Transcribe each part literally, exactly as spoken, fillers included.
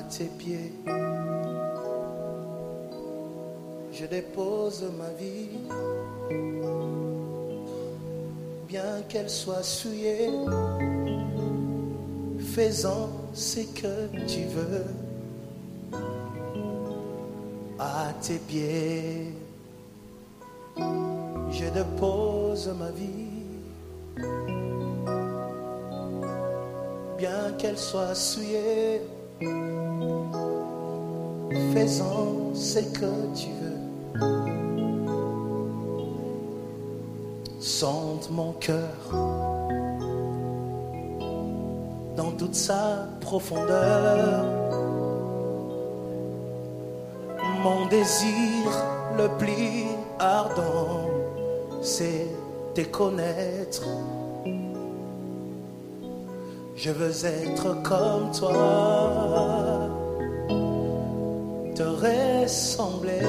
tes pieds, je dépose ma vie, bien qu'elle soit souillée, fais-en ce que tu veux. À tes pieds, je dépose ma vie, bien qu'elle soit souillée, fais-en ce que tu veux. Sonde mon cœur dans toute sa profondeur. Mon désir le plus ardent, c'est te connaître. Je veux être comme toi, te ressembler.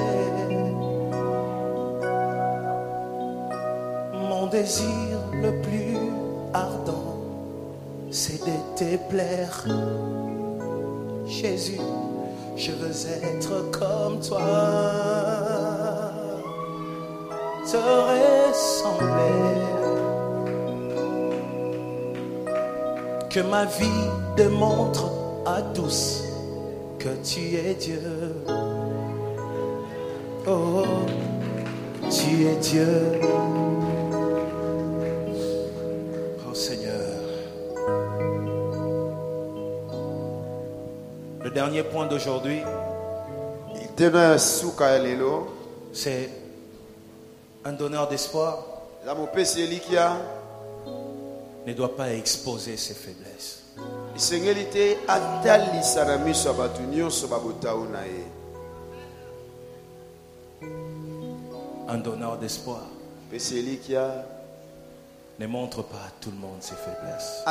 Mon désir le plus ardent, c'est de te plaire. Jésus, je veux être comme toi, te ressembler. Que ma vie démontre à tous que tu es Dieu. Oh, tu es Dieu. Oh Seigneur. Le dernier point d'aujourd'hui, c'est un donneur d'espoir ne doit pas exposer ses faiblesses. Un donneur d'espoir ne montre pas à tout le monde ses faiblesses.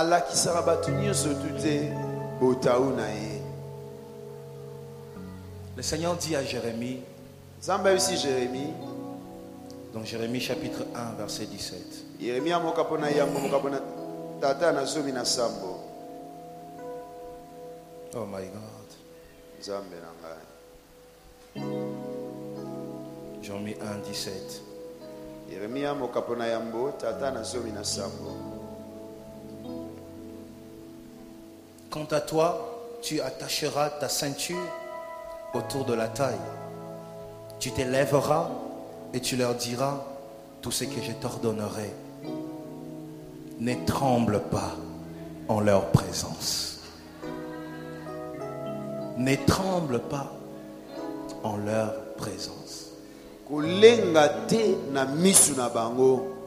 Le Seigneur dit à Jérémie, dans Jérémie chapitre un verset dix-sept, oh my God. Jérémie un dix-sept. Quant à toi, tu attacheras ta ceinture autour de la taille. Tu t'élèveras et tu leur diras tout ce que je t'ordonnerai. Ne tremble pas en leur présence. Ne tremble pas en leur présence.